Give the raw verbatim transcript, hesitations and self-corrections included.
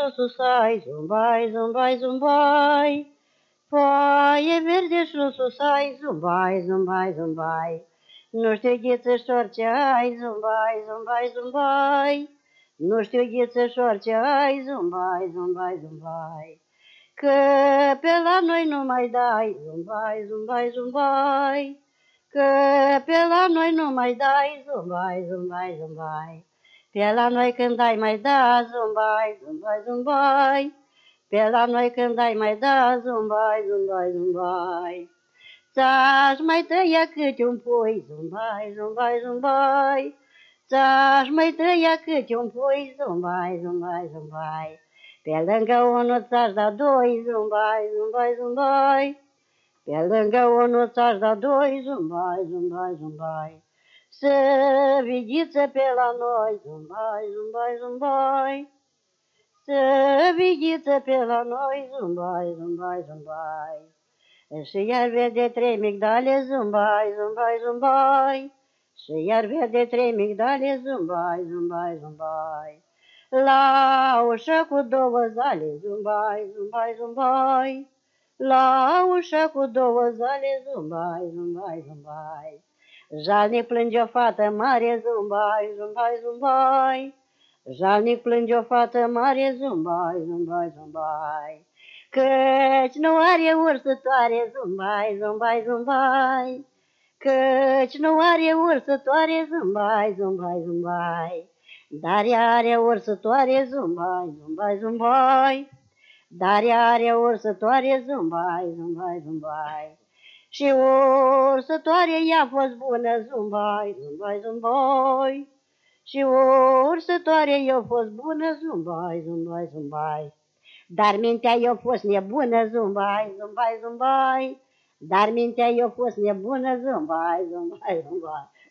jos susai, zumbai, zumbai, zumbai. Foaie verde jos susai, zumbai, zumbai, zumbai. Nu știu ghiță ce ai, zumbai, zumbai, zumbai. Nu știu ghiță ce ai, zumbai, zumbai, zumbai. Că pe la noi nu mai dai, zumbai, zumbai, zumbai. Că pe la noi nu mai dai, zumbai, zumbai, zumbai. Pe la noi când ai mai da, zumbai, zumbai, zumbai. Pe la noi când ai mai da, zumbai, zumbai, zumbai. Ți-aș mai tăia câte un pui, zumbai, zumbai, zumbai. Ți-aș mai tăia câte un pui, zumbai, zumbai, zumbai. Pe lângă unul ți-aș da doi, zumbai, zumbai, zumbai. Pe lângă unul ți-aș da doi, zumbai, zumbai, zumbai. Să vighiță pe la noi, zumbai, zumbai, zumbai. Să vighiță pe la noi, zumbai, zumbai, zumbai. Și iar vede trei migdale, zumbai, zumbai, zumbai. Și iar vede trei migdale, zumbai, zumbai, zumbai. La ușă cu două zale, zumbai, zumbai, zumbai. La ușă cu două zale, zumbai, zumbai, zumbai. Jalnic plânge o fată mare, zumbai, zumbai, zumbai. Jalnic plânge o fată mare, zumbai, zumbai, zumbai. Căci nu are ursătoare, zumbai, zumbai, zumbai. Căci nu are ursătoare, zumbai, zumbai, zumbai. Dar ea are ursătoare, zumbai, zumbai, zumbai. Dar ea are ursătoare, zumbai, zumbai, zumbai. Și ursătoare i-a fost bună, zumbai, zumbai, zumbai. Și ursătoare i-a fost bună, zumbai, zumbai, zumbai. Dar mintea i-a fost nebună, zumbai, zumbai, zumbai. Dar mintea i-a fost nebună, zumbai, zumbai, zumbai.